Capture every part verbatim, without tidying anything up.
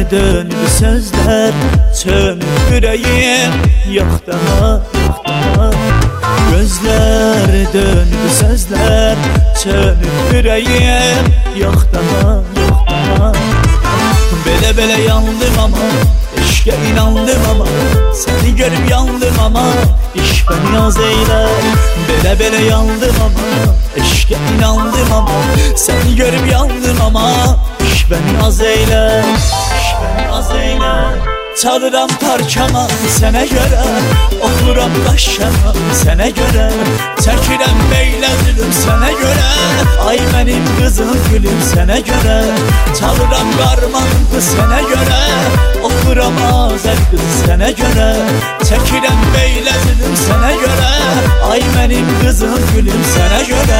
döndü sözler, çönüp yüreğim, yok daha, yok daha. Gözler döndü sözler, çönüp yüreğim, yok daha, yok daha. Bele bele yandım ama, eşke inandım ama, seni görüp yandım ama, iş beni az eyler. Bele bele yandım ama, eşke inandım ama, seni görüp yandım ama, iş beni az eyler, iş beni az eyler. Çalıram parçama sene göre, okuram qaşşama sene göre, çəkirəm beylə zülüm sene göre, ay benim kızım gülüm sene göre. Çalıram qarmanım kız sene göre, okuram azər kız sene göre, çəkirəm beylə zülüm sene göre, ay benim kızım gülüm sene göre.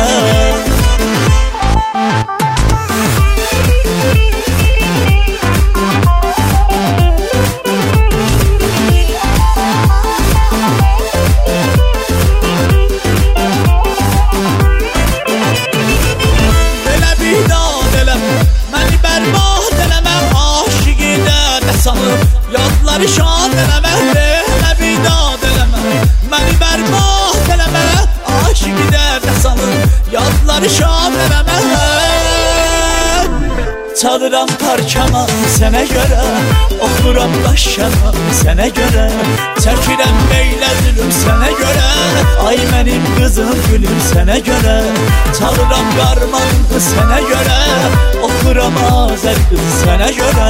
Yadları şad eləmə, elə bidad eləmə, məni bərbad eləmə, aşiqidə nə salır, yadları şad eləmə. Çalıram parçama sənə görə, oxuram qaşşama sənə görə, çəkirəm beylə zülüm sənə görə, ay mənim qızım gülüm sənə görə. Çalıram qarmanım qız sənə görə, oxuram azər qız sənə görə.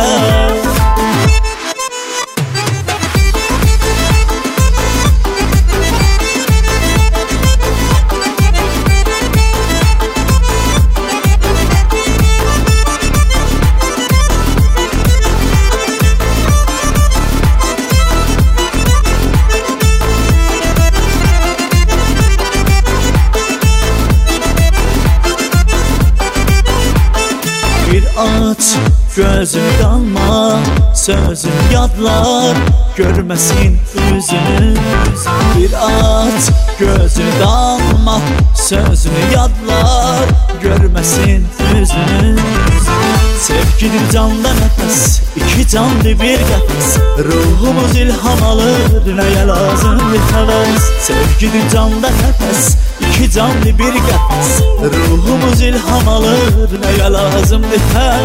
Aç gözünü dalma, sözünü yadlar, görmesin yüzünü. Bir aç gözünü dalma, sözünü yadlar, görmesin yüzünü. Sevgidir canda nefes, iki candı bir qəfəs, ruhumuz ilham alır, neye lazım bir həvəs. Sevgidir canda nefes, iki candı bir qəfəs, ruhumuz ilham alır, neye lazım bir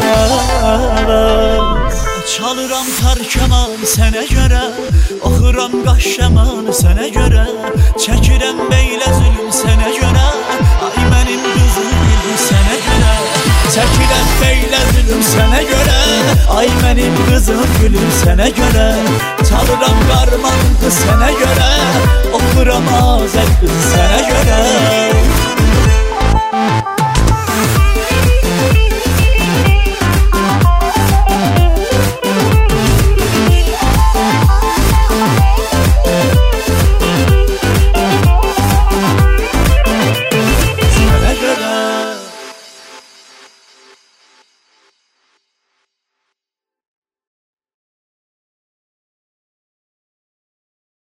həvəs. Çalıram tərkəman sənə görə, oxuram qaşşaman sənə görə, çəkirəm beylə zülüm sənə görə, ay mənim qızım gülüm sənə görə. Çəkirəm beylə zülüm sənə görə, ay mənim qızım gülüm sənə görə. Çalıram qarmanım qız sənə görə, oxuram azər qız sənə görə.